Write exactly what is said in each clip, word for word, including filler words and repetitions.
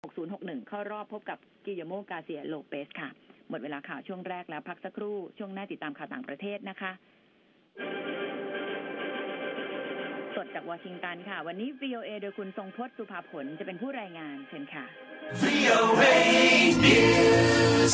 หกศูนย์หกหนึ่งเข้ารอบพบกับกิโยโมกาเซียโลเปสค่ะหมดเวลาข่าวช่วงแรกแล้วพักสักครู่ช่วงหน้าติดตามข่าวต่างประเทศนะคะสดจากวอชิงตันค่ะวันนี้ วี โอ เอ โดยคุณทรงพจน์สุภาผลจะเป็นผู้รายงานเชิญค่ะ วี โอ เอ News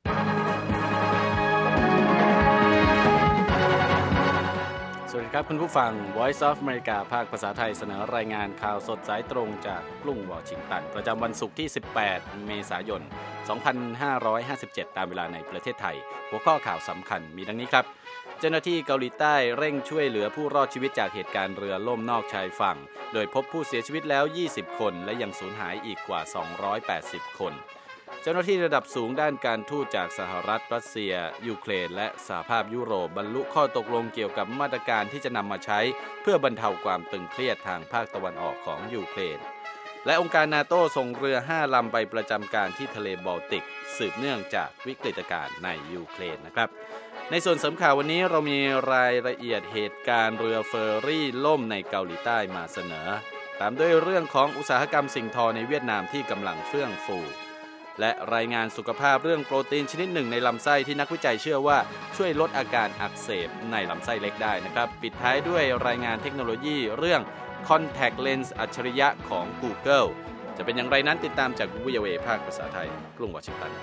สวัสดีครับคุณผู้ฟัง Voice of America ภาคภาษาไทยเสนอรายงานข่าวสดสายตรงจากกรุงวอชิงตันประจำวันศุกร์ที่สิบแปดเมษายนสองพันห้าร้อยห้าสิบเจ็ดตามเวลาในประเทศไทยหัวข้อข่าวสำคัญมีดังนี้ครับเจ้าหน้าที่เกาหลีใต้เร่งช่วยเหลือผู้รอดชีวิตจากเหตุการณ์เรือล่มนอกชายฝั่งโดยพบผู้เสียชีวิตแล้วยี่สิบคนและยังสูญหายอีกกว่าสองร้อยแปดสิบคนเจ้าหน้าที่ระดับสูงด้านการทูตจากสหรัฐรัสเซียยูเครนและสหภาพยุโรปบรรลุข้อตกลงเกี่ยวกับมาตรการที่จะนำมาใช้เพื่อบรรเทาความตึงเครียดทางภาคตะวันออกของยูเครนและองค์การนาโต้ส่งเรือห้าลำไปประจำการที่ทะเลบอลติกสืบเนื่องจากวิกฤตการณ์ในยูเครนนะครับในส่วนเสริมข่าววันนี้เรามีรายละเอียดเหตุการณ์เรือเฟอร์รี่ล่มในเกาหลีใต้มาเสนอตามด้วยเรื่องของอุตสาหกรรมสิ่งทอในเวียดนามที่กำลังเฟื่องฟูและรายงานสุขภาพเรื่องโปรตีนชนิดหนึ่งในลำไส้ที่นักวิจัยเชื่อว่าช่วยลดอาการอักเสบในลำไส้เล็กได้นะครับปิดท้ายด้วยรายงานเทคโนโลยีเรื่อง Contact Lens อัจฉริยะของ Google จะเป็นอย่างไรนั้นติดตามจาก วี โอ เอ ภาคภาษาไทยกรุงวอชิงตัน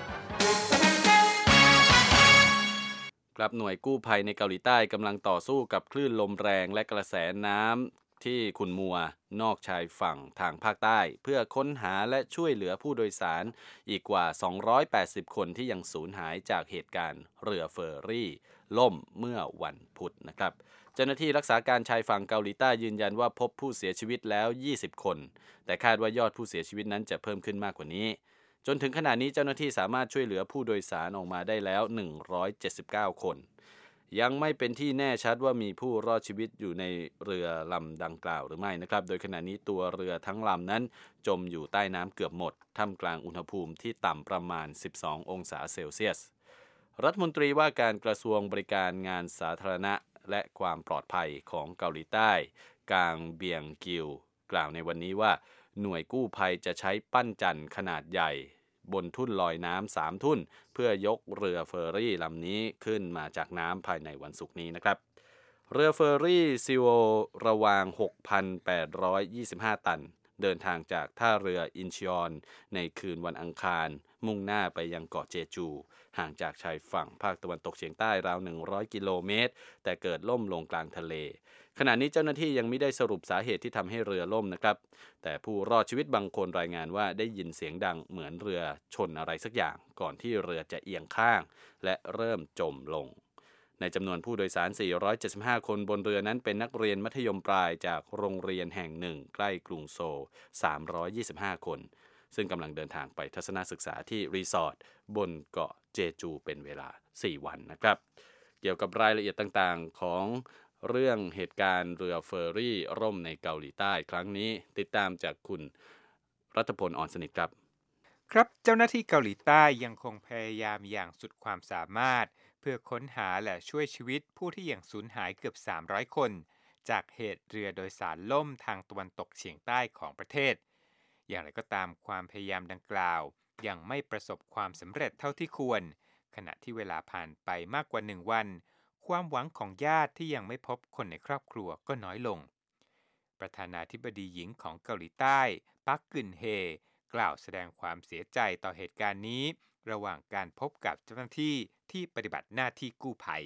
ครับหน่วยกู้ภัยในเกาหลีใต้กำลังต่อสู้กับคลื่นลมแรงและกระแสน้ำที่ขุ่นมัวนอกชายฝั่งทางภาคใต้เพื่อค้นหาและช่วยเหลือผู้โดยสารอีกกว่าสองร้อยแปดสิบคนที่ยังสูญหายจากเหตุการณ์เรือเฟอร์รี่ล่มเมื่อวันพุธนะครับเจ้าหน้าที่รักษาการชายฝั่งเกาหลีใต้ยืนยันว่าพบผู้เสียชีวิตแล้วยี่สิบคนแต่คาดว่ายอดผู้เสียชีวิตนั้นจะเพิ่มขึ้นมากกว่านี้จนถึงขณะนี้เจ้าหน้าที่สามารถช่วยเหลือผู้โดยสารออกมาได้แล้วหนึ่งร้อยเจ็ดสิบเก้าคนยังไม่เป็นที่แน่ชัดว่ามีผู้รอดชีวิตอยู่ในเรือลำดังกล่าวหรือไม่นะครับโดยขณะนี้ตัวเรือทั้งลำนั้นจมอยู่ใต้น้ำเกือบหมดท่ามกลางอุณหภูมิที่ต่ำประมาณสิบสององศาเซลเซียสรัฐมนตรีว่าการกระทรวงบริการงานสาธารณะและความปลอดภัยของเกาหลีใต้กางเบียงกิวกล่าวในวันนี้ว่าหน่วยกู้ภัยจะใช้ปั้นจันทร์ขนาดใหญ่บนทุ่นลอยน้ำสามทุ่นเพื่อยกเรือเฟอร์รี่ลำนี้ขึ้นมาจากน้ำภายในวันศุกร์นี้นะครับเรือเฟอร์รี่ซิโวระวาง หกพันแปดร้อยยี่สิบห้า ตันเดินทางจากท่าเรืออินชอนในคืนวันอังคารมุ่งหน้าไปยังเกาะเจจูห่างจากชายฝั่งภาคตะวันตกเฉียงใต้ราวหนึ่งร้อยกิโลเมตรแต่เกิดล่มลงกลางทะเลขณะนี้เจ้าหน้าที่ยังไม่ได้สรุปสาเหตุที่ทำให้เรือล่มนะครับแต่ผู้รอดชีวิตบางคนรายงานว่าได้ยินเสียงดังเหมือนเรือชนอะไรสักอย่างก่อนที่เรือจะเอียงข้างและเริ่มจมลงในจำนวนผู้โดยสารสี่ร้อยเจ็ดสิบห้าคนบนเรือนั้นเป็นนักเรียนมัธยมปลายจากโรงเรียนแห่งหนึ่งใกล้กรุงโซลสามร้อยยี่สิบห้าคนซึ่งกำลังเดินทางไปทัศนศึกษาที่รีสอร์ทบนเกาะเจจูเป็นเวลาสี่วันนะครับเกี่ยวกับรายละเอียดต่างๆของเรื่องเหตุการณ์เรือเฟอร์รี่ร่มในเกาหลีใต้ครั้งนี้ติดตามจากคุณรัฐพล อ่อนสนิทครับครับเจ้าหน้าที่เกาหลีใต้ยังคงพยายามอย่างสุดความสามารถเพื่อค้นหาและช่วยชีวิตผู้ที่ยังสูญหายเกือบสามร้อยคนจากเหตุเรือโดยสารล่มทางตะวันตกเฉียงใต้ของประเทศอย่างไรก็ตามความพยายามดังกล่าวยังไม่ประสบความสำเร็จเท่าที่ควรขณะที่เวลาผ่านไปมากกว่าหนึ่งวันความหวังของญาติที่ยังไม่พบคนในครอบครัวก็น้อยลงประธานาธิบดีหญิงของเกาหลีใต้ปักกึนเฮกล่าวแสดงความเสียใจต่อเหตุการณ์นี้ระหว่างการพบกับเจ้าหน้าที่ที่ปฏิบัติหน้าที่กู้ภัย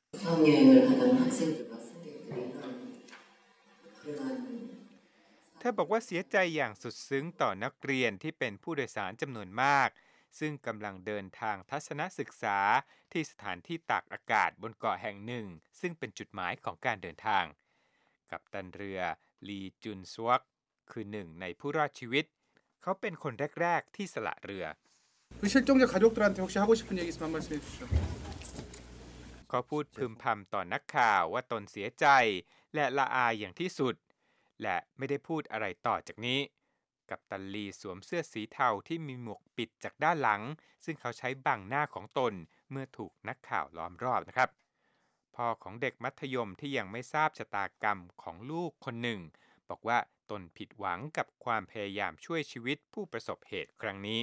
เธอบอกว่าเสียใจอย่างสุดซึ้งต่อนักเรียนที่เป็นผู้โดยสารจำนวนมากซึ่งกำลังเดินทางทัศนศึกษาที่สถานที่ตากอากาศบนเกาะแห่งหนึ่งซึ่งเป็นจุดหมายของการเดินทางกัปตันเรือลีจุนซวกคือหนึ่งในผู้รอดชีวิตเขาเป็นคนแรกๆที่สละเรือเขาพูดพึมพำต่อนักข่าวว่าตนเสียใจและละอายอย่างที่สุดและไม่ได้พูดอะไรต่อจากนี้กัปตันลีสวมเสื้อสีเทาที่มีหมวกปิดจากด้านหลังซึ่งเขาใช้บังหน้าของตนเมื่อถูกนักข่าวล้อมรอบนะครับพ่อของเด็กมัธยมที่ยังไม่ทราบชะตากรรมของลูกคนหนึ่งบอกว่าตนผิดหวังกับความพยายามช่วยชีวิตผู้ประสบเหตุครั้งนี้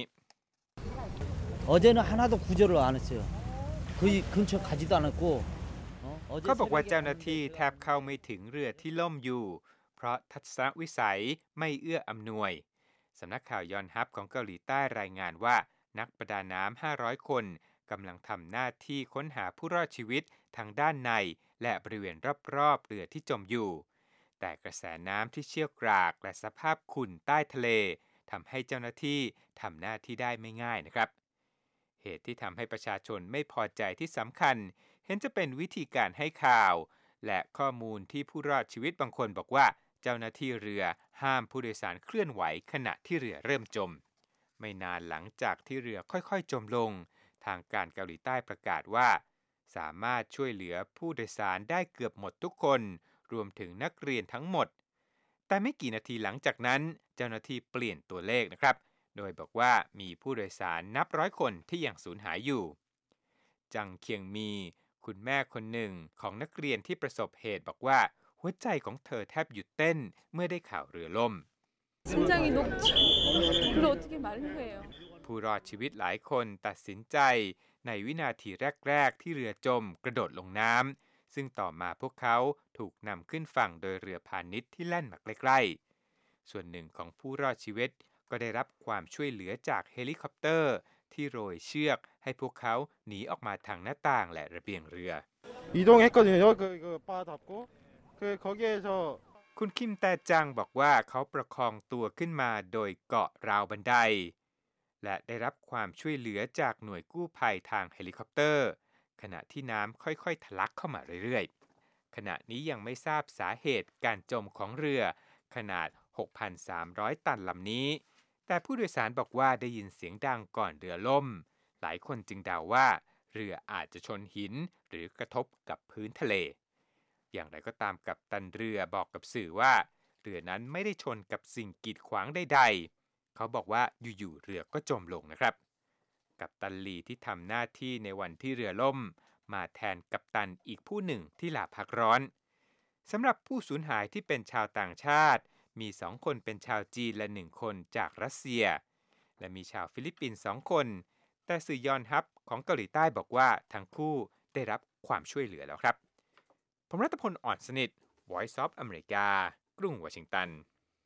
เขาบอกว่าเจ้าหน้าที่แทบเข้าไม่ถึงเรือที่ล่มอยู่เพราะทัศนวิสัยไม่เอื้ออำนวยสำนักข่าวยอนฮับของเกาหลีใต้รายงานว่านักประดาน้ำห้าร้อยคนกำลังทำหน้าที่ค้นหาผู้รอดชีวิตทางด้านในและบริเวณรอบๆเรือที่จมอยู่แต่กระแสน้ำที่เชี่ยวกรากและสภาพขุ่นใต้ทะเลทำให้เจ้าหน้าที่ทำหน้าที่ได้ไม่ง่ายนะครับเหตุที่ทำให้ประชาชนไม่พอใจที่สำคัญเห็นจะเป็นวิธีการให้ข่าวและข้อมูลที่ผู้รอดชีวิตบางคนบอกว่าเจ้าหน้าที่เรือห้ามผู้โดยสารเคลื่อนไหวขณะที่เรือเริ่มจมไม่นานหลังจากที่เรือค่อยๆจมลงทางการเกาหลีใต้ประกาศว่าสามารถช่วยเหลือผู้โดยสารได้เกือบหมดทุกคนรวมถึงนักเรียนทั้งหมดแต่ไม่กี่นาทีหลังจากนั้นเจ้าหน้าที่เปลี่ยนตัวเลขนะครับโดยบอกว่ามีผู้โดยสารนับร้อยคนที่ยังสูญหายอยู่จังเคียงมีคุณแม่คนหนึ่งของนักเรียนที่ประสบเหตุบอกว่าหัวใจของเธอแทบหยุดเต้นเมื่อได้ข่าวเรือล่มผู้รอดชีวิตหลายคนตัดสินใจในวินาทีแรกๆที่เรือจมกระโดดลงน้ำซึ่งต่อมาพวกเขาถูกนำขึ้นฝั่งโดยเรือพาณิชย์ที่แล่นมาใกล้ๆส่วนหนึ่งของผู้รอดชีวิตก็ได้รับความช่วยเหลือจากเฮลิคอปเตอร์ที่โรยเชือกให้พวกเขาหนีออกมาทางหน้าต่างและระเบียงเรือคุณคิมแตจังบอกว่าเขาประคองตัวขึ้นมาโดยเกาะราวบันไดและได้รับความช่วยเหลือจากหน่วยกู้ภัยทางเฮลิคอปเตอร์ขณะที่น้ำค่อยๆทะลักเข้ามาเรื่อยๆขณะนี้ยังไม่ทราบสาเหตุการจมของเรือขนาด หกพันสามร้อย ตันลำนี้แต่ผู้โดยสารบอกว่าได้ยินเสียงดังก่อนเรือล่มหลายคนจึงเดาว่าเรืออาจจะชนหินหรือกระทบกับพื้นทะเลอย่างไรก็ตามกัปตันเรือบอกกับสื่อว่าเรือนั้นไม่ได้ชนกับสิ่งกีดขวางใดๆเขาบอกว่าอยู่ๆเรือก็จมลงนะครับกัปตันลีที่ทำหน้าที่ในวันที่เรือล่มมาแทนกัปตันอีกผู้หนึ่งที่ลาพักร้อนสำหรับผู้สูญหายที่เป็นชาวต่างชาติมีสองคนเป็นชาวจีนและหนึ่งคนจากรัสเซียและมีชาวฟิลิปปินส์สองคนแต่สื่อยอนฮับของเกาหลีใต้บอกว่าทั้งคู่ได้รับความช่วยเหลือแล้วครับผมรัตพล อ่อนสนิท Voice of America กรุงวอชิงตัน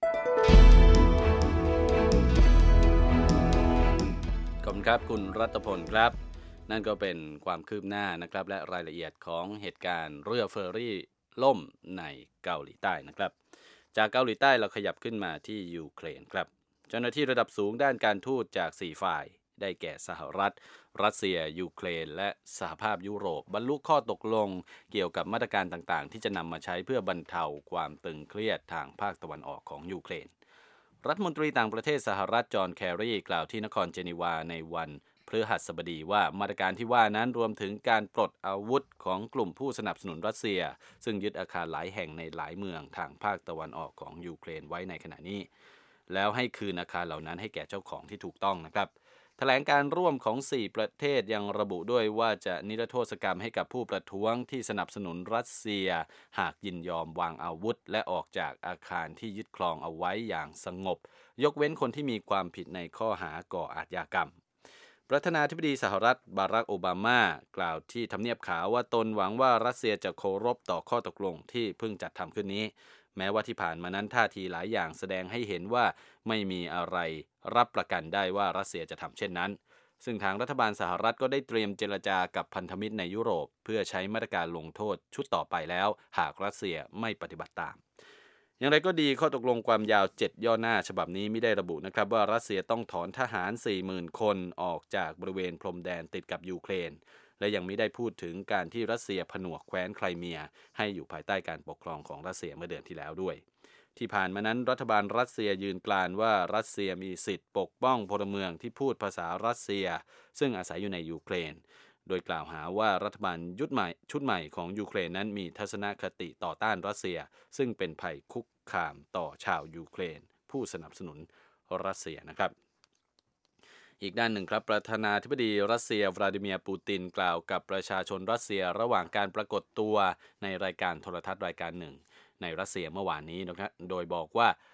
ขอบคุณครับคุณรัตพลครับนั่นก็เป็นความคืบหน้านะครับและรายละเอียดของเหตุการณ์เรือเฟอร์รี่ล่มในเกาหลีใต้นะครับจากเกาหลีใต้เราขยับขึ้นมาที่ยูเครนครับเจ้าหน้าที่ระดับสูงด้านการทูตจากสี่ฝ่ายได้แก่สหรัฐรัสเซียยูเครนและสหภาพยุโรปบรรลุข้อตกลงเกี่ยวกับมาตรการต่างๆที่จะนำมาใช้เพื่อบรรเทาความตึงเครียดทางภาคตะวันออกของยูเครนรัฐมนตรีต่างประเทศสหรัฐจอห์นแครีกล่าวที่นครเจนีวาในวันพฤหัสบดีว่ามาตรการที่ว่านั้นรวมถึงการปลดอาวุธของกลุ่มผู้สนับสนุนรัสเซียซึ่งยึดอาคารหลายแห่งในหลายเมืองทางภาคตะวันออกของยูเครนไว้ในขณะนี้แล้วให้คืนอาคารเหล่านั้นให้แก่เจ้าของที่ถูกต้องนะครับแถลงการร่วมของสี่ประเทศยังระบุด้วยว่าจะนิรโทษกรรมให้กับผู้ประท้วงที่สนับสนุนรัสเซียหากยินยอมวางอาวุธและออกจากอาคารที่ยึดครองเอาไว้อย่างสงบยกเว้นคนที่มีความผิดในข้อหาก่ออาชญากรรมประธานาธิบดีสหรัฐบารักโอบามากล่าวที่ทำเนียบขาวว่าตนหวังว่ารัสเซียจะเคารพต่อข้อตกลงที่เพิ่งจัดทำขึ้นนี้แม้ว่าที่ผ่านมานั้นท่าทีหลายอย่างแสดงให้เห็นว่าไม่มีอะไรรับประกันได้ว่ารัสเซียจะทำเช่นนั้นซึ่งทางรัฐบาลสหรัฐก็ได้เตรียมเจรจากับพันธมิตรในยุโรปเพื่อใช้มาตรการลงโทษชุดต่อไปแล้วหากรัสเซียไม่ปฏิบัติตามอย่างไรก็ดีข้อตกลงความยาวเจ็ดย่อหน้าฉบับนี้ไม่ได้ระบุนะครับว่ารัสเซียต้องถอนทหาร สี่หมื่น คนออกจากบริเวณพรมแดนติดกับยูเครนและยังไม่ได้พูดถึงการที่รัสเซียผนวกแคว้นไครเมียให้อยู่ภายใต้การปกครองของรัสเซียเมื่อเดือนที่แล้วด้วยที่ผ่านมานั้นรัฐบาลรัสเซียยืนกรานว่ารัสเซียมีสิทธิ์ปกป้องพลเมืองที่พูดภาษารัสเซียซึ่งอาศัยอยู่ในยูเครนโดยกล่าวหาว่ารัฐบาลยุดใหม่ชุดใหม่ของยูเครนนั้นมีทัศนคติต่อต้านรัสเซียซึ่งเป็นภัยคุกคามต่อชาวยูเครนผู้สนับสนุนรัสเซียนะครับอีกด้านหนึ่งครับประธานาธิบดีรัสเซียวลาดิเมียร์ปูตินกล่าวกับประชาชนรัสเซียระหว่างการปรากฏตัวในรายการโทรทัศน์รายการหนึ่งในรัสเซียเมื่อวานนี้นะครับโดยบอกว่า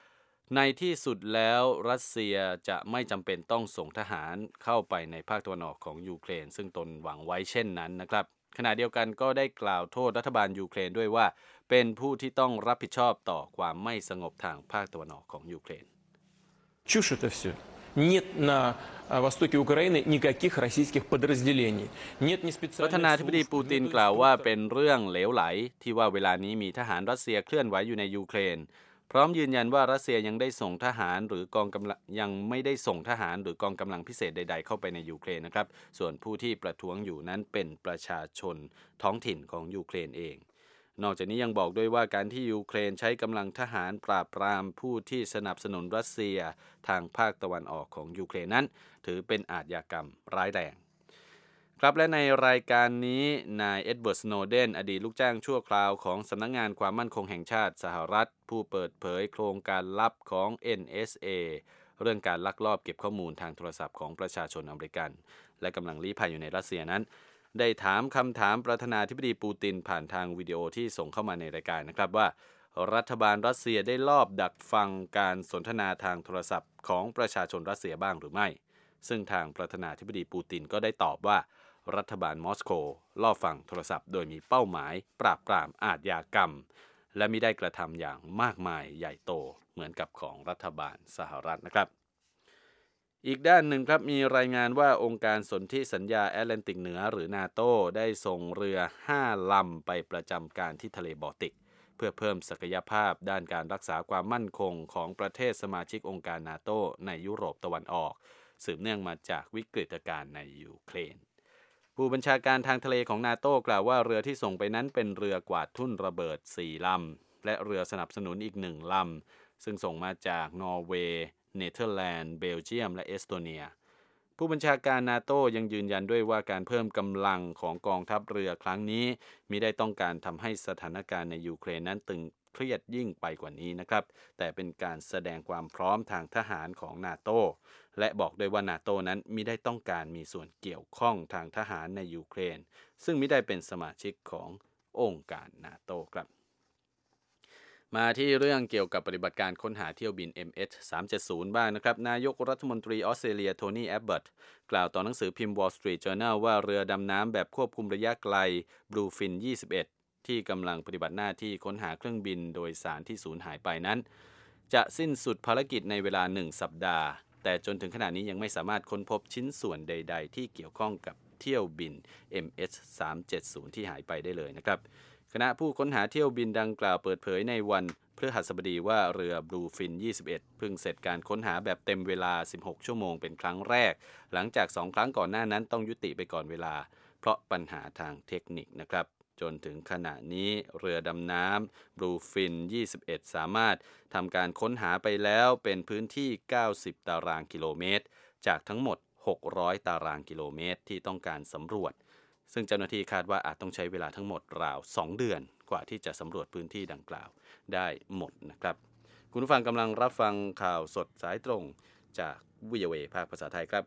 ในที่สุดแล้วรัสเซียจะไม่จำเป็นต้องส่งทหารเข้าไปในภาคตะวันออกของยูเครนซึ่งตนหวังไว้เช่นนั้นนะครับขณะเดียวกันก็ได้กล่าวโทษรัฐบาลยูเครนด้วยว่าเป็นผู้ที่ต้องรับผิดชอบต่อความไม่สงบทางภาคตะวันออกของยูเครน Чушь это все. Нет на востоке Украины никаких российских подразделений. Нет ни ประธานาธิบดีปูตินกล่าวว่าเป็นเรื่องเหลวไหลที่ว่าเวลานี้มีทหารรัสเซียเคลื่อนไหวอยู่ในยูเครนพร้อมยืนยันว่ารัสเซียยังได้ส่งทหารหรือกองกำลังยังไม่ได้ส่งทหารหรือกองกำลังพิเศษใดๆเข้าไปในยูเครนนะครับส่วนผู้ที่ประท้วงอยู่นั้นเป็นประชาชนท้องถิ่นของยูเครนเองนอกจากนี้ยังบอกด้วยว่าการที่ยูเครนใช้กำลังทหารปราบปรามผู้ที่สนับสนุนรัสเซียทางภาคตะวันออกของยูเครนนั้นถือเป็นอาชญากรรมร้ายแรงครับและในรายการนี้นายเอ็ดเวิร์ด สโนเดนอดีตลูกจ้างชั่วคราวของสำนักงานความมั่นคงแห่งชาติสหรัฐผู้เปิดเผยโครงการลับของ เอ็น เอส เอ เรื่องการลักลอบเก็บข้อมูลทางโทรศัพท์ของประชาชนอเมริกันและกำลังลี้ภัยอยู่ในรัสเซียนั้นได้ถามคำถามประธานาธิบดีปูตินผ่านทางวิดีโอที่ส่งเข้ามาในรายการนะครับว่ารัฐบาลรัสเซียได้ลอบดักฟังการสนทนาทางโทรศัพท์ของประชาชนรัสเซียบ้างหรือไม่ซึ่งทางประธานาธิบดีปูตินก็ได้ตอบว่ารัฐบาลมอสโกลอบฟังโทรศัพท์โดยมีเป้าหมายปราบปรามอาชญากรรมและมิได้กระทำอย่างมากมายใหญ่โตเหมือนกับของรัฐบาลสหรัฐนะครับอีกด้านหนึ่งครับมีรายงานว่าองค์การสนธิสัญญาแอตแลนติกเหนือหรือนาโตได้ส่งเรือห้าลำไปประจำการที่ทะเลบอลติกเพื่อเพิ่มศักยภาพด้านการรักษาความมั่นคงของประเทศสมาชิกองค์การนาโตในยุโรปตะวันออกสืบเนื่องมาจากวิกฤตการณ์ในยูเครนผู้บัญชาการทางทะเลของนาโตกล่าวว่าเรือที่ส่งไปนั้นเป็นเรือกวาดทุ่นระเบิดสี่ลำและเรือสนับสนุนอีกหนึ่งลำซึ่งส่งมาจากนอร์เวย์เนเธอร์แลนด์เบลเยียมและเอสโตเนียผู้บัญชาการนาโตยังยืนยันด้วยว่าการเพิ่มกำลังของกองทัพเรือครั้งนี้มิได้ต้องการทำให้สถานการณ์ในยูเครนนั้นตึงเครียดยิ่งไปกว่านี้นะครับแต่เป็นการแสดงความพร้อมทางทหารของนาโตและบอกด้วยว่านาโตนั้นมิได้ต้องการมีส่วนเกี่ยวข้องทางทหารในยูเครนซึ่งมิได้เป็นสมาชิกขององค์การนาโตครับมาที่เรื่องเกี่ยวกับปฏิบัติการค้นหาเที่ยวบิน เอ็ม เอช สามเจ็ดศูนย์ บ้างนะครับนายกรัฐมนตรีออสเตรเลียโทนี่แอบเบิร์ตกล่าวต่อหนังสือพิมพ์ Wall Street Journal ว่าเรือดำน้ำแบบควบคุมระยะไกล Bluefin ยี่สิบเอ็ดที่กำลังปฏิบัติหน้าที่ค้นหาเครื่องบินโดยสารที่สูญหายไปนั้นจะสิ้นสุดภารกิจในเวลาหนึ่งสัปดาห์แต่จนถึงขณะนี้ยังไม่สามารถค้นพบชิ้นส่วนใดๆที่เกี่ยวข้องกับเที่ยวบิน เอ็ม เอช สามเจ็ดศูนย์ ที่หายไปได้เลยนะครับคณะผู้ค้นหาเที่ยวบินดังกล่าวเปิดเผยในวันพฤหัสบดีว่าเรือ Bluefin ยี่สิบเอ็ดเพิ่งเสร็จการค้นหาแบบเต็มเวลาสิบหกชั่วโมงเป็นครั้งแรกหลังจากสองครั้งก่อนหน้านั้นต้องยุติไปก่อนเวลาเพราะปัญหาทางเทคนิคนะครับจนถึงขณะนี้เรือดำน้ำ Bluefin ยี่สิบเอ็ดสามารถทำการค้นหาไปแล้วเป็นพื้นที่เก้าสิบตารางกิโลเมตรจากทั้งหมดหกร้อยตารางกิโลเมตรที่ต้องการสำรวจซึ่งเจ้าหน้าที่คาดว่าอาจต้องใช้เวลาทั้งหมดราวสองเดือนกว่าที่จะสำรวจพื้นที่ดังกล่าวได้หมดนะครับคุณผู้ฟังกำลังรับฟังข่าวสดสายตรงจาก วี โอ เอ ภาคภาษาไทยครับ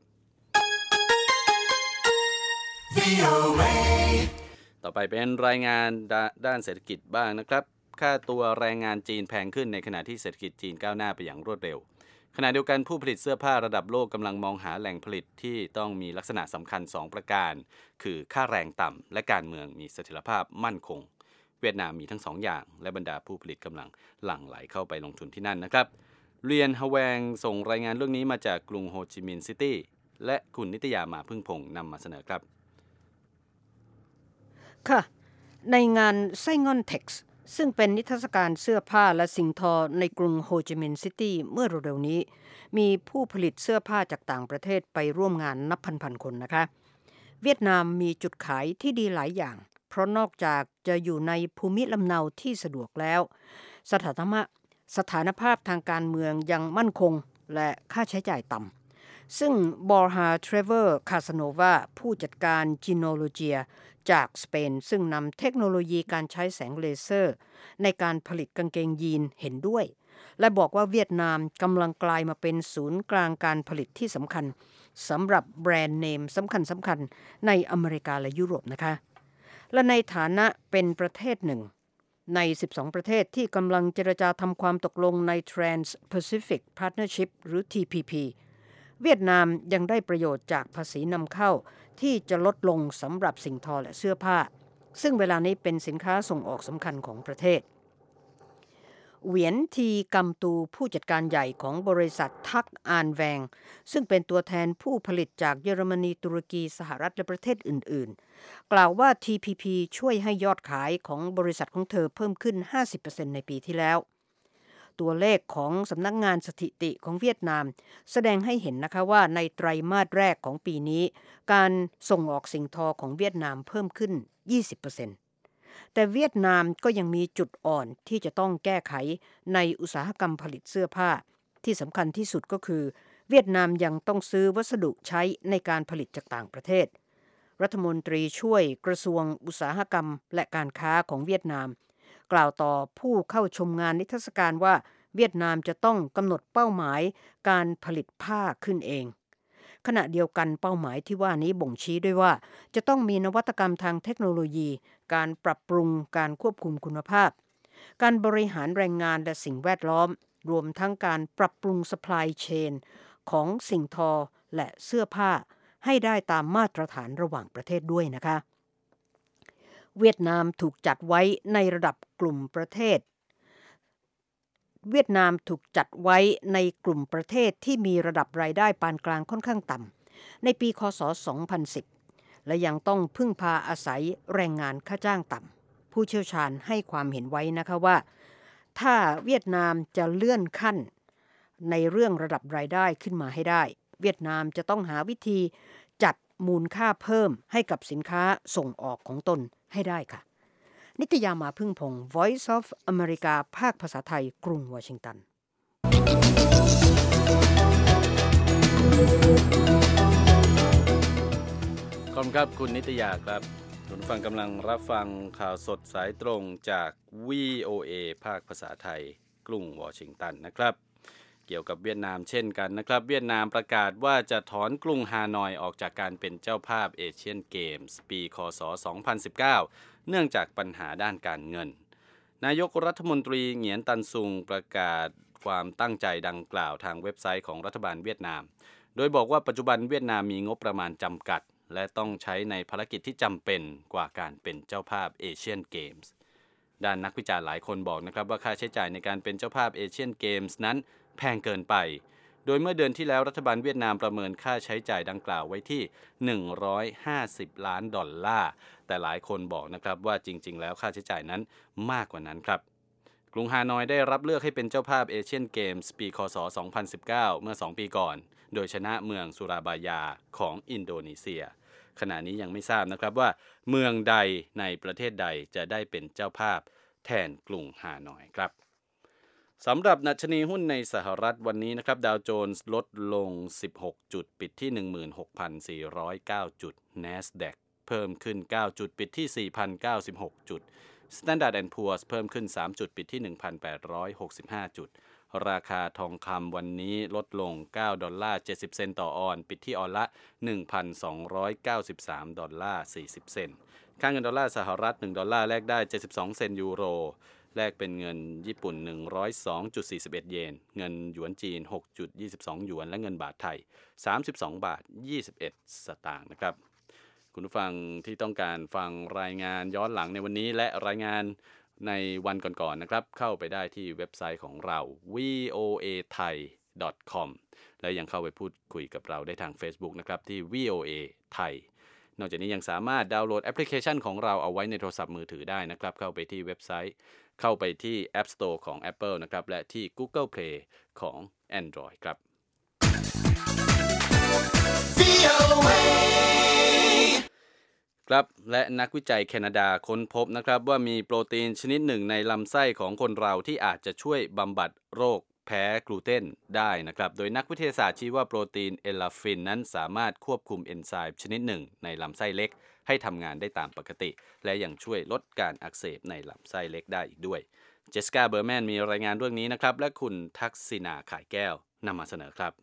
วี โอ เอ ต่อไปเป็นรายงานด้านเศรษฐกิจบ้างนะครับค่าตัวแรงงานจีนแพงขึ้นในขณะที่เศรษฐกิจจีนก้าวหน้าไปอย่างรวดเร็วขณะเดียวกันผู้ผลิตเสื้อผ้าระดับโลกกำลังมองหาแหล่งผลิตที่ต้องมีลักษณะสำคัญสองประการคือค่าแรงต่ำและการเมืองมีเสถียรภาพมั่นคงเวียดนามมีทั้งสองอย่างและบรรดาผู้ผลิตกำลังหลั่งไหลเข้าไปลงทุนที่นั่นนะครับเรียนฮะแวงส่งรายงานเรื่องนี้มาจากกรุงโฮจิมินห์ซิตี้และคุณนิตยามาพึ่งพงษ์นำมาเสนอครับค่ะในงานไส้งอนเท็กซ์ซึ่งเป็นนิทรรศการเสื้อผ้าและสิ่งทอในกรุงโฮจิมินห์ซิตี้เมื่อเร็วๆนี้มีผู้ผลิตเสื้อผ้าจากต่างประเทศไปร่วมงานนับพันๆคนนะคะเวียดนามมีจุดขายที่ดีหลายอย่างเพราะนอกจากจะอยู่ในภูมิลำเนาที่สะดวกแล้วสถานะสถานภาพทางการเมืองยังมั่นคงและค่าใช้จ่ายต่ำซึ่งบอร์ฮาเทรเวอร์คาสโนวาผู้จัดการจีโนโลเจียจากสเปนซึ่งนำเทคโนโลยีการใช้แสงเลเซอร์ในการผลิตกางเกงยีนเห็นด้วยและบอกว่าเวียดนามกำลังกลายมาเป็นศูนย์กลางการผลิตที่สำคัญสำหรับแบรนด์เนมสำคัญสำคัญในอเมริกาและยุโรปนะคะและในฐานะเป็นประเทศหนึ่งในสิบสองประเทศที่กำลังเจรจาทำความตกลงใน Trans-Pacific Partnership หรือ ที พี พี เวียดนามยังได้ประโยชน์จากภาษีนำเข้าที่จะลดลงสำหรับสิ่งทอและเสื้อผ้าซึ่งเวลานี้เป็นสินค้าส่งออกสำคัญของประเทศเหวียนทีกัมตูผู้จัดการใหญ่ของบริษัททักอานแวงซึ่งเป็นตัวแทนผู้ผลิตจากเยอรมนีตุรกีสหรัฐและประเทศอื่นๆกล่าวว่า ที พี พี ช่วยให้ยอดขายของบริษัทของเธอเพิ่มขึ้น ห้าสิบเปอร์เซ็นต์ ในปีที่แล้วตัวเลขของสำนักงานสถิติของเวียดนามแสดงให้เห็นนะคะว่าในไตรมาสแรกของปีนี้การส่งออกสิ่งทอของเวียดนามเพิ่มขึ้น ยี่สิบเปอร์เซ็นต์แต่เวียดนามก็ยังมีจุดอ่อนที่จะต้องแก้ไขในอุตสาหกรรมผลิตเสื้อผ้าที่สำคัญที่สุดก็คือเวียดนามยังต้องซื้อวัสดุใช้ในการผลิตจากต่างประเทศรัฐมนตรีช่วยกระทรวงอุตสาหกรรมและการค้าของเวียดนามกล่าวต่อผู้เข้าชมงานนิทรรศการว่าเวียดนามจะต้องกำหนดเป้าหมายการผลิตผ้าขึ้นเองขณะเดียวกันเป้าหมายที่ว่านี้บ่งชี้ด้วยว่าจะต้องมีนวัตกรรมทางเทคโนโลยีการปรับปรุงการควบคุมคุณภาพการบริหารแรงงานและสิ่งแวดล้อมรวมทั้งการปรับปรุง supply chain ของสิ่งทอและเสื้อผ้าให้ได้ตามมาตรฐานระหว่างประเทศด้วยนะคะเวียดนามถูกจัดไว้ในระดับกลุ่มประเทศเวียดนามถูกจัดไว้ในกลุ่มประเทศที่มีระดับรายได้ปานกลางค่อนข้างต่ำในปีค.ศ. สองพันสิบและยังต้องพึ่งพาอาศัยแรงงานค่าจ้างต่ำผู้เชี่ยวชาญให้ความเห็นไว้นะคะว่าถ้าเวียดนามจะเลื่อนขั้นในเรื่องระดับรายได้ขึ้นมาให้ได้เวียดนามจะต้องหาวิธีจัดมูลค่าเพิ่มให้กับสินค้าส่งออกของตนให้ได้ค่ะนิตยามาพึ่งพงศ์ Voice of America ภาคภาษาไทยกรุงวอชิงตันขอบคุณครับคุณนิตยาครับคุณฟังกำลังรับฟังข่าวสดสายตรงจาก วี โอ เอ ภาคภาษาไทยกรุงวอชิงตันนะครับเกี่ยวกับเวียดนามเช่นกันนะครับเวียดนามประกาศว่าจะถอนกรุงฮานอยออกจากการเป็นเจ้าภาพเอเชียนเกมส์ปีค.ศ. สองพันสิบเก้าเนื่องจากปัญหาด้านการเงินนายกรัฐมนตรีเหงียนตันซุงประกาศความตั้งใจดังกล่าวทางเว็บไซต์ของรัฐบาลเวียดนามโดยบอกว่าปัจจุบันเวียดนามมีงบประมาณจำกัดและต้องใช้ในภารกิจที่จำเป็นกว่าการเป็นเจ้าภาพเอเชียนเกมส์ด้านนักวิจารณ์หลายคนบอกนะครับว่าค่าใช้จ่ายในการเป็นเจ้าภาพเอเชียนเกมส์นั้นแพงเกินไปโดยเมื่อเดือนที่แล้วรัฐบาลเวียดนามประเมินค่าใช้จ่ายดังกล่าวไว้ที่หนึ่งร้อยห้าสิบล้านดอลลาร์แต่หลายคนบอกนะครับว่าจริงๆแล้วค่าใช้จ่ายนั้นมากกว่านั้นครับกรุงฮานอยได้รับเลือกให้เป็นเจ้าภาพเอเชียนเกมส์ปีค.ศ. สองพันสิบเก้าเมื่อสองปีก่อนโดยชนะเมืองสุราบายาของอินโดนีเซียขณะนี้ยังไม่ทราบนะครับว่าเมืองใดในประเทศใดจะได้เป็นเจ้าภาพแทนกรุงฮานอยครับสำหรับดัชนีหุ้นในสหรัฐวันนี้นะครับดาวโจนส์ลดลงสิบหกจุดปิดที่ หนึ่งหมื่นหกพันสี่ร้อยเก้า จุด NASDAQ เพิ่มขึ้นเก้าจุดปิดที่ สี่พันเก้าสิบหก จุด Standard แอนด์ Poor's เพิ่มขึ้นสามจุดปิดที่ หนึ่งพันแปดร้อยหกสิบห้า จุดราคาทองคำวันนี้ลดลงเก้าดอลลาร์เจ็ดสิบเซนต์ต่อออนซ์ปิดที่ออนละ หนึ่งพันสองร้อยเก้าสิบสามดอลลาร์สี่สิบเซนต์ค่าเงินดอลลาร์สหรัฐหนึ่งดอลลาร์แลกได้เจ็ดสิบสองเซนต์ยูโรแลกเป็นเงินญี่ปุ่น หนึ่งร้อยสองจุดสี่สิบเอ็ด เยนเงินหยวนจีน หกจุดยี่สิบสอง หยวนและเงินบาทไทยสามสิบสองบาทยี่สิบเอ็ดสตางค์นะครับคุณผู้ฟังที่ต้องการฟังรายงานย้อนหลังในวันนี้และรายงานในวันก่อนๆนะครับเข้าไปได้ที่เว็บไซต์ของเรา วี โอ เอ ไทย ดอท คอม และยังเข้าไปพูดคุยกับเราได้ทาง Facebook นะครับที่ วี โอ เอ ไทยนอกจากนี้ยังสามารถดาวน์โหลดแอปพลิเคชันของเราเอาไว้ในโทรศัพท์มือถือได้นะครับเข้าไปที่เว็บไซต์เข้าไปที่ App Store ของ Apple นะครับและที่ Google Play ของ Android ครับ ครับและนักวิจัยแคนาดาค้นพบนะครับว่ามีโปรตีนชนิดหนึ่งในลำไส้ของคนเราที่อาจจะช่วยบำบัดโรคแพ้กลูเตนได้นะครับโดยนักวิทยาศาสตร์ชี้ว่าโปรตีนเอลาฟินนั้นสามารถควบคุมเอนไซม์ชนิดหนึ่งในลำไส้เล็กให้ทำงานได้ตามปกติและยังช่วยลดการอักเสบในลำไส้เล็กได้อีกด้วยเจสสิก้าเบอร์แมนมีรายงานเรื่องนี้นะครับและคุณทักษิณาข่ายแก้วนำมาเสนอครับ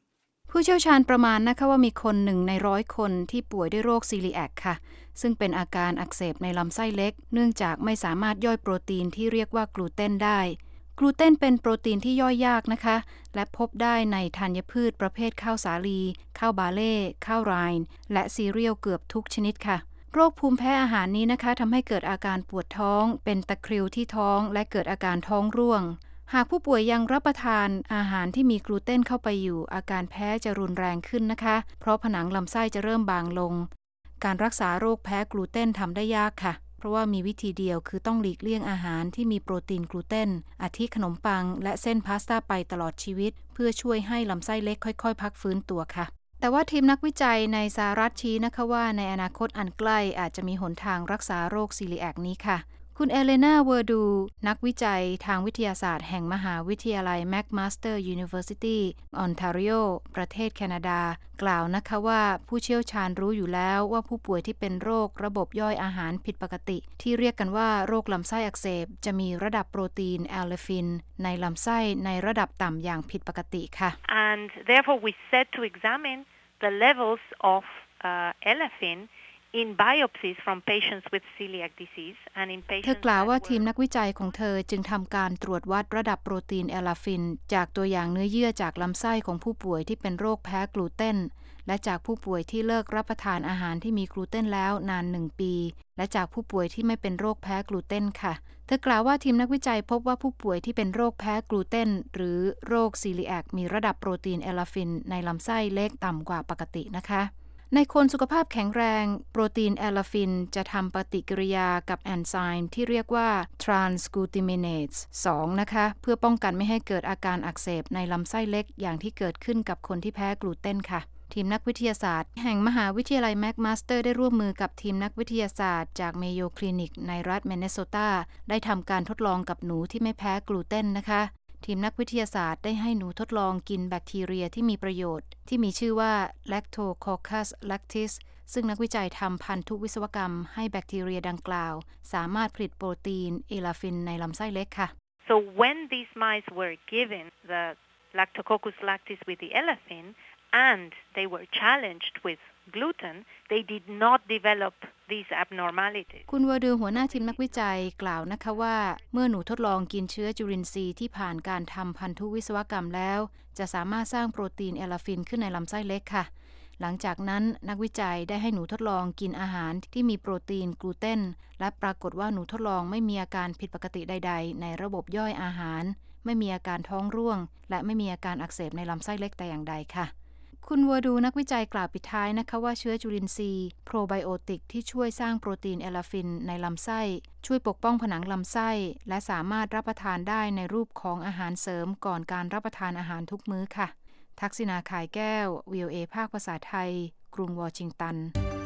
ผู้เชี่ยวชาญประมาณนะคะว่ามีคนหนึ่งในร้อยคนที่ป่วยด้วยโรคซีเลียกค่ะซึ่งเป็นอาการอักเสบในลำไส้เล็กเนื่องจากไม่สามารถย่อยโปรตีนที่เรียกว่ากลูเตนได้กลูเตนเป็นโปรตีนที่ย่อยยากนะคะและพบได้ในธัญพืชประเภทข้าวสาลีข้าวบาเล่ข้าวไรน์และซีเรียลเกือบทุกชนิดค่ะโรคภูมิแพ้อาหารนี้นะคะทำให้เกิดอาการปวดท้องเป็นตะคริวที่ท้องและเกิดอาการท้องร่วงหากผู้ป่วยยังรับประทานอาหารที่มีกลูเตนเข้าไปอยู่อาการแพ้จะรุนแรงขึ้นนะคะเพราะผนังลำไส้จะเริ่มบางลงการรักษาโรคแพ้กลูเตนทำได้ยากค่ะเพราะว่ามีวิธีเดียวคือต้องหลีกเลี่ยงอาหารที่มีโปรตีนกลูเตนอาทิขนมปังและเส้นพาสต้าไปตลอดชีวิตเพื่อช่วยให้ลำไส้เล็กค่อยๆพักฟื้นตัวค่ะแต่ว่าทีมนักวิจัยในสหรัฐชี้นะคะว่าในอนาคตอันใกล้อาจจะมีหนทางรักษาโรคซีเลียกนี้ค่ะคุณเอเลนาเวอร์ดูนักวิจัยทางวิทยาศาสตร์แห่งมหาวิทยาลัย McMaster University Ontario ประเทศแคนาดากล่าวนะคะว่าผู้เชี่ยวชาญรู้อยู่แล้วว่าผู้ป่วยที่เป็นโรคระบบย่อยอาหารผิดปกติที่เรียกกันว่าโรคลำไส้อักเสบจะมีระดับโปรตีนแอลเลฟินในลำไส้ในระดับต่ำอย่างผิดปกติค่ะ And therefore we set to examine the levels of uh, lecithin in biopsies from patients with celiac disease and in patients เธอกล่าวว่าทีมนักวิจัยของเธอจึงทำการตรวจวัดระดับโปรตีนแอลลาฟินจากตัวอย่างเนื้อเยื่อจากลำไส้ของผู้ป่วยที่เป็นโรคแพ้กลูเตนและจากผู้ป่วยที่เลิกรับประทานอาหารที่มีกลูเตนแล้วนานหนึ่งปีและจากผู้ป่วยที่ไม่เป็นโรคแพ้กลูเตนค่ะเธอกล่าวว่าทีมนักวิจัยพบว่าผู้ป่วยที่เป็นโรคแพ้กลูเตนหรือโรคซีเลียกมีระดับโปรตีนแอลลาฟินในลำไส้เล็กต่ำกว่าปกตินะคะในคนสุขภาพแข็งแรงโปรตีนแอลลาฟินจะทำปฏิกิริยากับแอนไซม์ที่เรียกว่า transglutaminase สอง นะคะเพื่อป้องกันไม่ให้เกิดอาการอักเสบในลำไส้เล็กอย่างที่เกิดขึ้นกับคนที่แพ้กลูเตนค่ะทีมนักวิทยาศาสตร์แห่งมหาวิทยาลัย McMaster ได้ร่วมมือกับทีมนักวิทยาศาสตร์จาก Mayo Clinic ในรัฐมินนิโซตาได้ทำการทดลองกับหนูที่ไม่แพ้กลูเตนนะคะทีมนักวิทยาศาสตร์ได้ให้หนูทดลองกินแบคทีเรียที่มีประโยชน์ที่มีชื่อว่า Lactococcus lactis ซึ่งนักวิจัยทำพันธุวิศวกรรมให้แบคทีเรียดังกล่าวสามารถผลิตโปรตีนเอลาฟินในลำไส้เล็กค่ะ So when these mice were given the Lactococcus lactis with the elephin and they were challenged with gluten, they did not develop these abnormalities. คุณเวอร์ดูหัวหน้าทีมนักวิจัยกล่าวนะคะว่าเมื่อหนูทดลองกินเชื้อจุลินทรีย์ที่ผ่านการทำพันธุวิศวกรรมแล้วจะสามารถสร้างโปรตีนเอลาฟินขึ้นในลำไส้เล็กค่ะหลังจากนั้นนักวิจัยได้ให้หนูทดลองกินอาหารที่มีโปรตีนกลูเตนและปรากฏว่าหนูทดลองไม่มีอาการผิดปกติใดๆในระบบย่อยอาหารไม่มีอาการท้องร่วงและไม่มีอาการอักเสบในลำไส้เล็กแต่อย่างใดค่ะคุณวัวดูนักวิจัยกล่าวปิดท้ายนะคะว่าเชื้อจุลินทรีย์โปรไบโอติกที่ช่วยสร้างโปรตีนเอลาฟินในลำไส้ช่วยปกป้องผนังลำไส้และสามารถรับประทานได้ในรูปของอาหารเสริมก่อนการรับประทานอาหารทุกมื้อค่ะทักษิณา ข่ายแก้ว วี โอ เอ ภาคภาษาไทยกรุงวอชิงตัน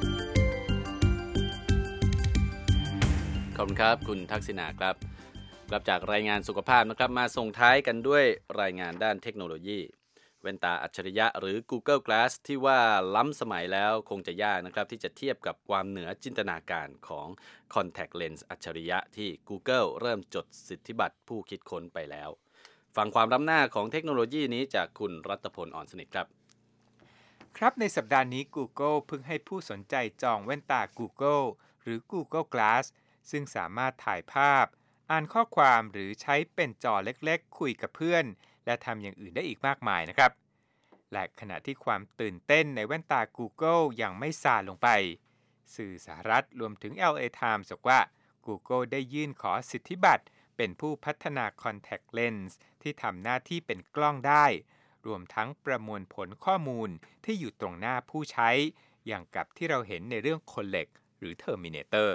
ขอบคุณครับคุณทักษิณาครับกลับจากรายงานสุขภาพนะครับมาส่งท้ายกันด้วยรายงานด้านเทคโนโลยีแว่นตาอัจฉริยะหรือ Google Glass ที่ว่าล้ำสมัยแล้วคงจะยากนะครับที่จะเทียบกับความเหนือจินตนาการของ Contact Lens อัจฉริยะที่ Google เริ่มจดสิทธิบัตรผู้คิดค้นไปแล้วฟังความล้ำหน้าของเทคโนโลยีนี้จากคุณรัตพลอ่อนสนิทครับครับในสัปดาห์นี้ Google เพิ่งให้ผู้สนใจจองแว่นตา Google หรือ Google Glass ซึ่งสามารถถ่ายภาพอ่านข้อความหรือใช้เป็นจอเล็กๆคุยกับเพื่อนและทำอย่างอื่นได้อีกมากมายนะครับและขณะที่ความตื่นเต้นในแว่นตา Google ยังไม่ซาลงไปสื่อสหรัฐรวมถึง แอล เอ Times บอกว่า Google ได้ยื่นขอสิทธิบัตรเป็นผู้พัฒนา Contact Lens ที่ทำหน้าที่เป็นกล้องได้รวมทั้งประมวลผลข้อมูลที่อยู่ตรงหน้าผู้ใช้อย่างกับที่เราเห็นในเรื่องคนเหล็กหรือ Terminator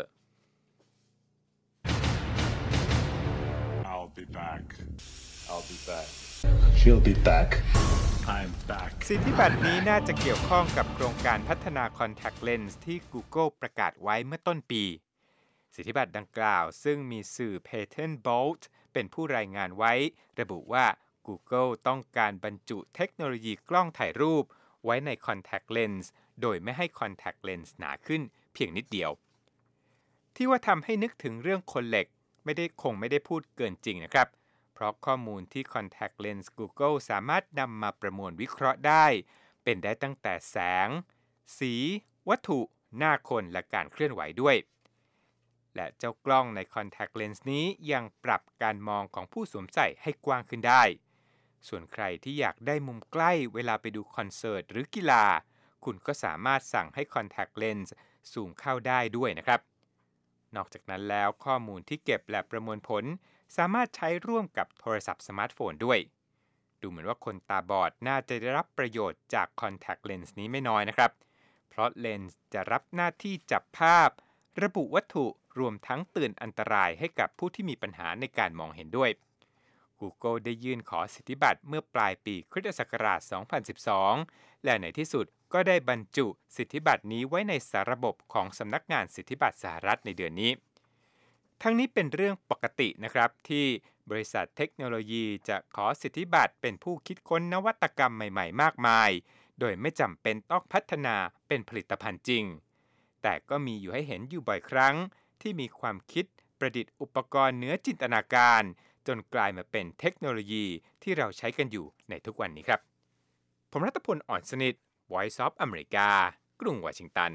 I'll be back. I'll be back. She'll be back. I'm back. สิทธิบัตรนี้น่าจะเกี่ยวข้องกับโครงการพัฒนา Contact Lens ที่ Google ประกาศไว้เมื่อต้นปีสิทธิบัตรดังกล่าวซึ่งมีสื่อ Patent Bolt เป็นผู้รายงานไว้ระบุว่า Google ต้องการบรรจุเทคโนโลยีกล้องถ่ายรูปไว้ใน Contact Lens โดยไม่ให้ Contact Lens หนาขึ้นเพียงนิดเดียวที่ว่าทำให้นึกถึงเรื่องคนเหล็กไม่ได้คงไม่ได้พูดเกินจริงนะครับเพราะข้อมูลที่ Contact Lens Google สามารถนำมาประมวลวิเคราะห์ได้เป็นได้ตั้งแต่แสงสีวัตถุหน้าคนและการเคลื่อนไหวด้วยและเจ้ากล้องใน Contact Lens นี้ยังปรับการมองของผู้สวมใส่ให้กว้างขึ้นได้ส่วนใครที่อยากได้มุมใกล้เวลาไปดูคอนเสิร์ตหรือกีฬาคุณก็สามารถสั่งให้ Contact Lens ซูมเข้าได้ด้วยนะครับนอกจากนั้นแล้วข้อมูลที่เก็บและประมวลผลสามารถใช้ร่วมกับโทรศัพท์สมาร์ทโฟนด้วยดูเหมือนว่าคนตาบอดน่าจะได้รับประโยชน์จาก Contact Lens นี้ไม่น้อยนะครับเพราะเลนส์จะรับหน้าที่จับภาพระบุวัตถุรวมทั้งเตือนอันตรายให้กับผู้ที่มีปัญหาในการมองเห็นด้วย Google ได้ยื่นขอสิทธิบัตรเมื่อปลายปีคริสตศักราช สองพันสิบสอง และในที่สุดก็ได้บรรจุสิทธิบัตรนี้ไว้ในสาระบบของสำนักงานสิทธิบัตรสหรัฐในเดือนนี้ทั้งนี้เป็นเรื่องปกตินะครับที่บริษัทเทคโนโลยีจะขอสิทธิบัตรเป็นผู้คิดค้นนวัตกรรมใหม่ๆมากมายโดยไม่จำเป็นต้องพัฒนาเป็นผลิตภัณฑ์จริงแต่ก็มีอยู่ให้เห็นอยู่บ่อยครั้งที่มีความคิดประดิษฐ์อุปกรณ์เหนือจินตนาการจนกลายมาเป็นเทคโนโลยีที่เราใช้กันอยู่ในทุกวันนี้ครับผมรัตพล อ่อนสนิท Voice of America กรุงวอชิงตัน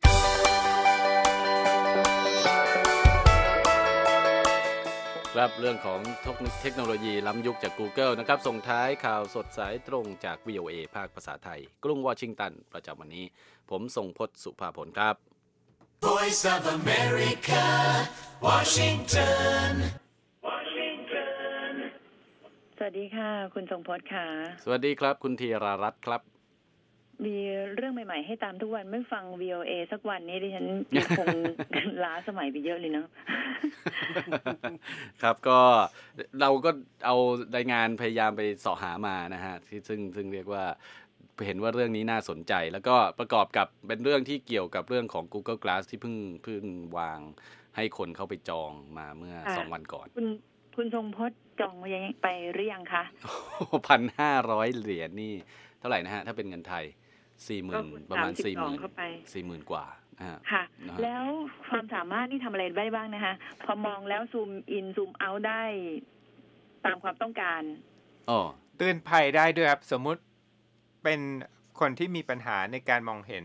ครับเรื่องของเทคโนโลยีล้ำยุคจาก Google นะครับส่งท้ายข่าวสดสายตรงจาก วี โอ เอ ภาคภาษาไทยกรุงวอชิงตันประจำวันนี้ผมทรงพจน์สุภาผลครับ Voice of America Washington สวัสดีค่ะคุณทรงพจน์ค่ะสวัสดีครับคุณธีรารัตน์ครับมีเรื่องใหม่ๆให้ตามทุกวันไม่ฟัง วี โอ เอ สักวันนี้ดิฉันคง ล้าสมัยไปเยอะเลยเนาะครับก็เราก็เอารายงานพยายามไปเสาะหามานะฮะที่ซึ่งซึ่งเรียกว่าเห็นว่าเรื่องนี้น่าสนใจแล้วก็ประกอบกับเป็นเรื่องที่เกี่ยวกับเรื่องของ Google Glass ที่เพิ่งเพิ่งวางให้คนเข้าไปจองมาเมื่อสองวันก่อนคุณคุณทรงพจน์จองไปหรือยังคะหนึ่งพันห้าร้อย เหรียญนี่เท่าไหร่นะฮะถ้าเป็นเงินไทยสี่หมื่นประมาณ สี่หมื่น สี่หมื่น กว่านะฮะค่ะแล้วความสามารถนี่ทำอะไรได้บ้างนะคะพอมองแล้วซูมอินซูมเอาท์ได้ตามความต้องการอ๋อเตือนภัยได้ด้วยครับสมมุติเป็นคนที่มีปัญหาในการมองเห็น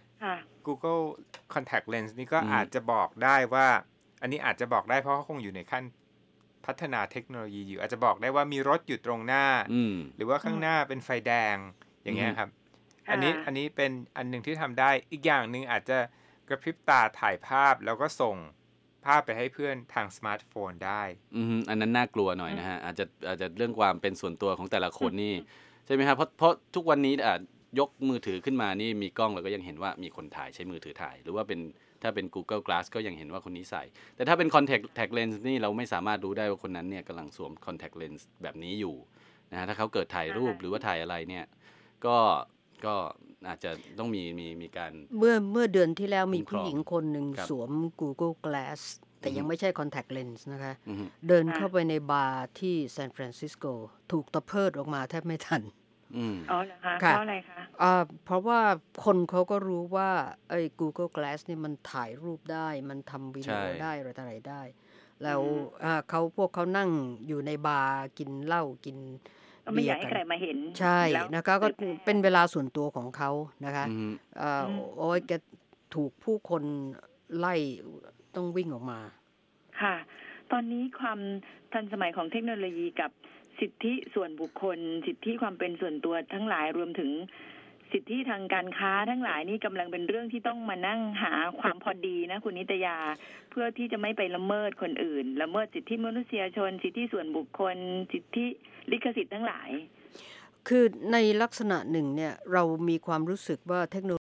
Google Contact Lens นี่ก็อาจจะบอกได้ว่าอันนี้อาจจะบอกได้เพราะเขาคงอยู่ในขั้นพัฒนาเทคโนโลยีอยู่อาจจะบอกได้ว่ามีรถอยู่ตรงหน้าหรือว่าข้างหน้าเป็นไฟแดงอย่างเงี้ยครับอันนี้อันนี้เป็นอันนึงที่ทำได้อีกอย่างนึงอาจจะกระพริบตาถ่ายภาพแล้วก็ส่งภาพไปให้เพื่อนทางสมาร์ทโฟนได้อืมอันนั้นน่ากลัวหน่อยนะฮะอาจจะอาจจะเรื่องความเป็นส่วนตัวของแต่ละคนนี่ใช่ไหมครับเพราะเพราะทุกวันนี้อ่ะยกมือถือขึ้นมานี่มีกล้องเราก็ยังเห็นว่ามีคนถ่ายใช้มือถือถ่ายหรือว่าเป็นถ้าเป็น Google Glass ก็ยังเห็นว่าคนนี้ใส่แต่ถ้าเป็น Contact Lens นี่เราไม่สามารถรู้ได้ว่าคนนั้นเนี่ยกำลังสวม Contact Lens แบบนี้อยู่นะฮะถ้าเขาเกิดถ่ายรูปหรือว่าถ่ายอะไรเนี่ยก็ก็อาจจะต้องมีมีมีการเมื่อเมื่อเดือนที่แล้วมีผู้หญิงคนหนึ่งสวม Google Glass แต่ยังไม่ใช่ Contact Lens นะคะเดินเข้าไปในบาร์ที่ซานฟรานซิสโกถูกตะเพิดออกมาแทบไม่ทันอ๋อเหรอคะเพราะอะไรคะอ่าเพราะว่าคนเขาก็รู้ว่าไอ้ Google Glass นี่มันถ่ายรูปได้มันทำวิดีโอได้อะไรต่ออะไรได้แล้วเขาพวกเขานั่งอยู่ในบาร์กินเหล้ากินไม่อยากให้ใครมาเห็นใช่นะคะก็เป็นเวลาส่วนตัวของเขานะคะอ่าโอ้ยแกถูกผู้คนไล่ต้องวิ่งออกมาค่ะตอนนี้ความทันสมัยของเทคโนโลยีกับสิทธิส่วนบุคคลสิทธิความเป็นส่วนตัวทั้งหลายรวมถึงสิทธิทางการค้าทั้งหลายนี่กำลังเป็นเรื่องที่ต้องมานั่งหาความพอดีนะคุณนิตยาเพื่อที่จะไม่ไปละเมิดคนอื่นละเมิดสิทธิมนุษยชนสิทธิส่วนบุคคลสิทธิลิขสิทธิ์ทั้งหลายคือในลักษณะหนึ่งเนี่ยเรามีความรู้สึกว่าเทคโน